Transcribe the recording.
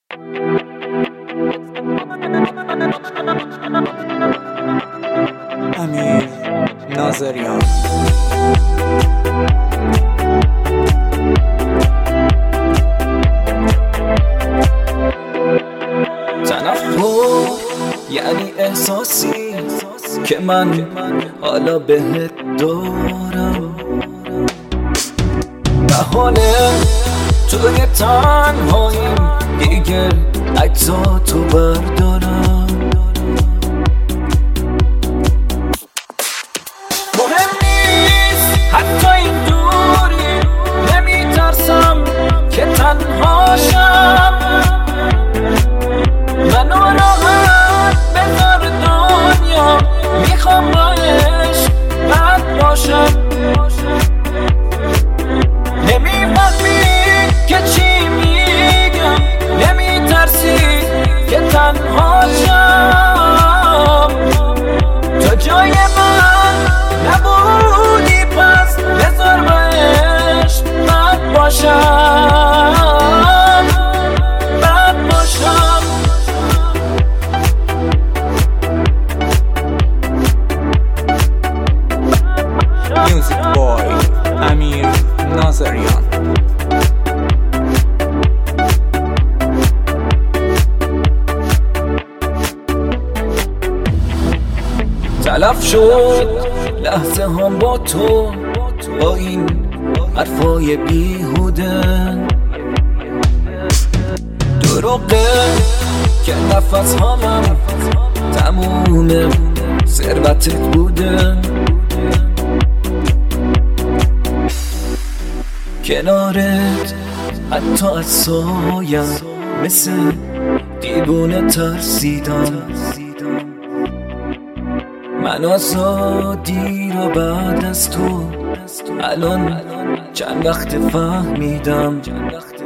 امیر ناظریان. تنفر یعنی احساسی که من حالا بهت دارم، بهانه توی تنهاییم دیگه عکسا تو بردارم. مهم نیست حتی این دوری، نمیترسم که تنهاشم. منو راحت بذار دنیا، میخوام با عشق بد باشم. نمیفهمی که چی میگم، نمیترسی که تنهاشم. تا جای من نبودی پس بذار با عشق بد باشم، بد باشم. میوزیک بای امیر ناظریان. تلف شد لحظه هم با تو، با این حرفای بیهوده. دروغه که نفس همم تموم ثروتت بوده. کنارت حتی از سایم مثل دیوونه ترسیدم. من آزادی رو بعد از تو الان چند وقت فهمیدم.